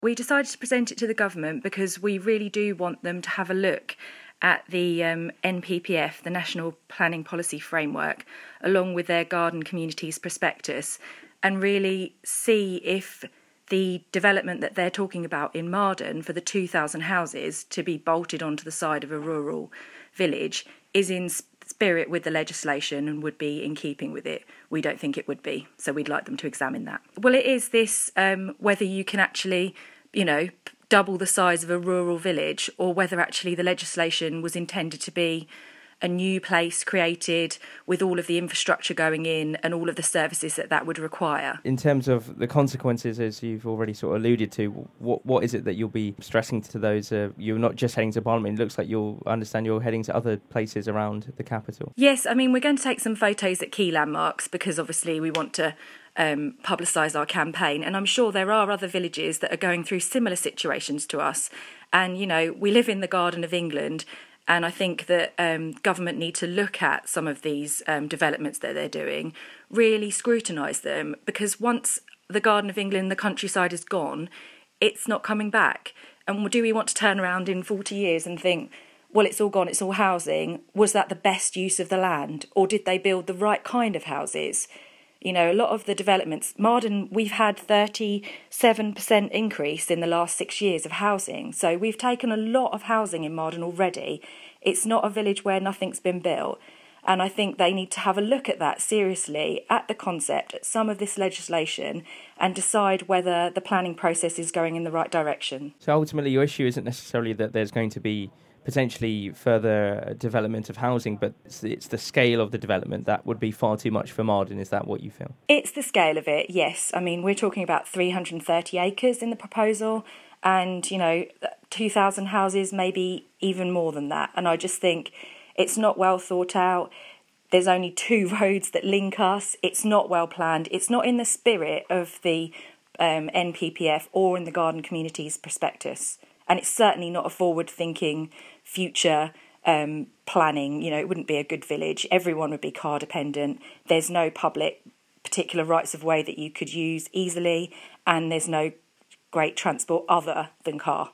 We decided to present it to the government because we really do want them to have a look at the NPPF, the National Planning Policy Framework, along with their Garden Communities Prospectus, and really see if the development that they're talking about in Marden for the 2,000 houses to be bolted onto the side of a rural village is in spirit with the legislation and would be in keeping with it. We don't think it would be, so we'd like them to examine that. Well, it is this whether you can actually, double the size of a rural village, or whether actually the legislation was intended to be a new place created with all of the infrastructure going in and all of the services that would require. In terms of the consequences, as you've already sort of alluded to, what is it that you'll be stressing to those? You're not just heading to Parliament. It looks like you're heading to other places around the capital. Yes, I mean, we're going to take some photos at key landmarks because obviously we want to publicise our campaign, and I'm sure there are other villages that are going through similar situations to us. And, we live in the Garden of England, and I think that government need to look at some of these developments that they're doing, really scrutinise them, because once the Garden of England, the countryside is gone, it's not coming back. And do we want to turn around in 40 years and think, well, it's all gone, it's all housing. Was that the best use of the land? Or did they build the right kind of houses? A lot of the developments, Marden, we've had 37% increase in the last 6 years of housing. So we've taken a lot of housing in Marden already. It's not a village where nothing's been built. And I think they need to have a look at that seriously, at the concept, at some of this legislation, and decide whether the planning process is going in the right direction. So ultimately your issue isn't necessarily that there's going to be potentially further development of housing, but it's the scale of the development that would be far too much for Marden. Is that what you feel? It's the scale of it, yes. I mean, we're talking about 330 acres in the proposal and, 2,000 houses, maybe even more than that. And I just think it's not well thought out. There's only 2 roads that link us. It's not well planned. It's not in the spirit of the NPPF or in the Garden Communities Prospectus. And it's certainly not a forward-thinking future planning. It wouldn't be a good village. Everyone would be car dependent. There's no public particular rights of way that you could use easily, and there's no great transport other than car.